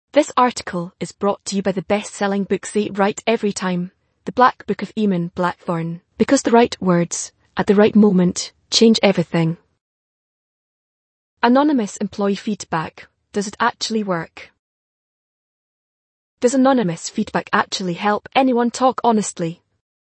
This article is brought to you by the best-selling book Say It Right Every Time, The Black Book of Eamon Blackthorne. Because the right words, at the right moment, change everything. Anonymous employee feedback. Does it actually work? Does anonymous feedback actually help anyone talk honestly?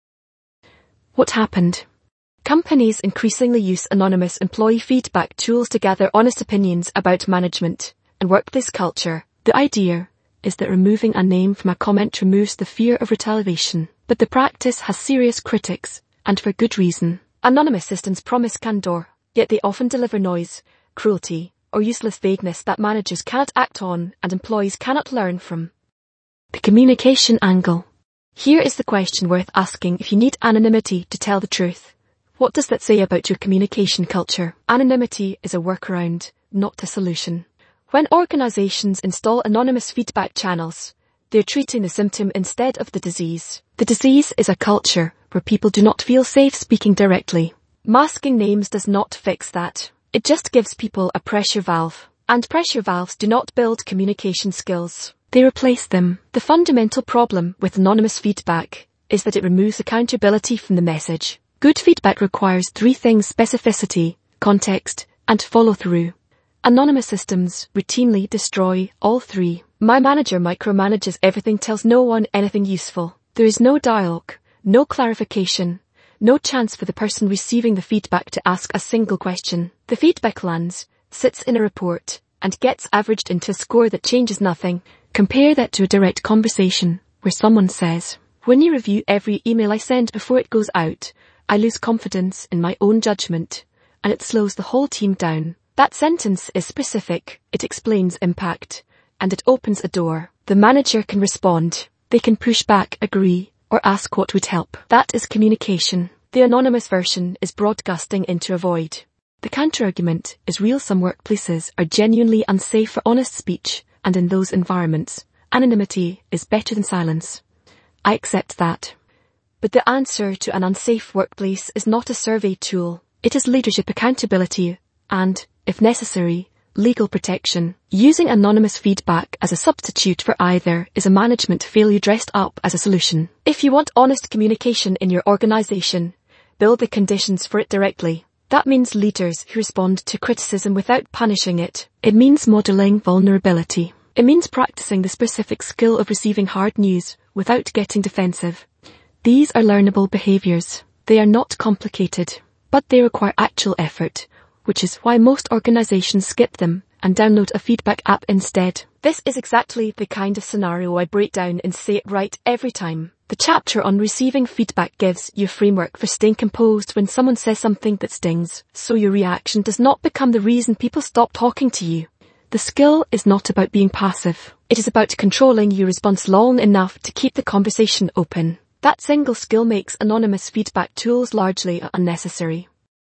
What happened? Companies increasingly use anonymous employee feedback tools to gather honest opinions about management and workplace culture. The idea is that removing a name from a comment removes the fear of retaliation, but the practice has serious critics, and for good reason. Anonymous systems promise candor, yet they often deliver noise, cruelty, or useless vagueness that managers cannot act on and employees cannot learn from. The communication angle. Here is the question worth asking if you need anonymity to tell the truth. What does that say about your communication culture? Anonymity is a workaround, not a solution. When organizations install anonymous feedback channels, they're treating the symptom instead of the disease. The disease is a culture where people do not feel safe speaking directly. Masking names does not fix that. It just gives people a pressure valve. And pressure valves do not build communication skills. They replace them. The fundamental problem with anonymous feedback is that it removes accountability from the message. Good feedback requires three things: specificity, context, and follow-through. Anonymous systems routinely destroy all three. My manager micromanages everything, tells no one anything useful. There is no dialogue, no clarification, no chance for the person receiving the feedback to ask a single question. The feedback lands, sits in a report, and gets averaged into a score that changes nothing. Compare that to a direct conversation where someone says, "When you review every email I send before it goes out, I lose confidence in my own judgment," and it slows the whole team down. That sentence is specific, it explains impact, and it opens a door. The manager can respond. They can push back, agree, or ask what would help. That is communication. The anonymous version is broadcasting into a void. The counterargument is real. Some workplaces are genuinely unsafe for honest speech, and in those environments, anonymity is better than silence. I accept that. But the answer to an unsafe workplace is not a survey tool. It is leadership accountability and, if necessary, legal protection. Using anonymous feedback as a substitute for either is a management failure dressed up as a solution. If you want honest communication in your organization, build the conditions for it directly. That means leaders who respond to criticism without punishing it. It means modeling vulnerability. It means practicing the specific skill of receiving hard news without getting defensive. These are learnable behaviors. They are not complicated, but they require actual effort, which is why most organizations skip them and download a feedback app instead. This is exactly the kind of scenario I break down in Say It Right Every Time. The chapter on receiving feedback gives you a framework for staying composed when someone says something that stings, so your reaction does not become the reason people stop talking to you. The skill is not about being passive. It is about controlling your response long enough to keep the conversation open. That single skill makes anonymous feedback tools largely unnecessary.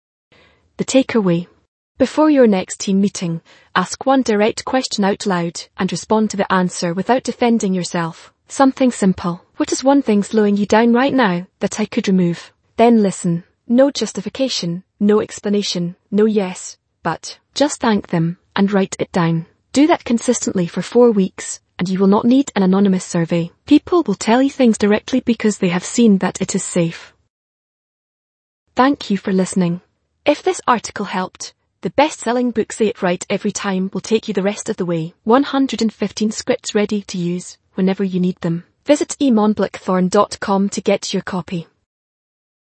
The takeaway. Before your next team meeting, ask one direct question out loud and respond to the answer without defending yourself. Something simple. What is one thing slowing you down right now that I could remove? Then listen. No justification, no explanation, no yes, but just thank them and write it down. Do that consistently for 4 weeks, and you will not need an anonymous survey. People will tell you things directly because they have seen that it is safe. Thank you for listening. If this article helped, the best-selling book Say It Right Every Time will take you the rest of the way. 115 scripts ready to use whenever you need them. Visit eamonblackthorne.com to get your copy.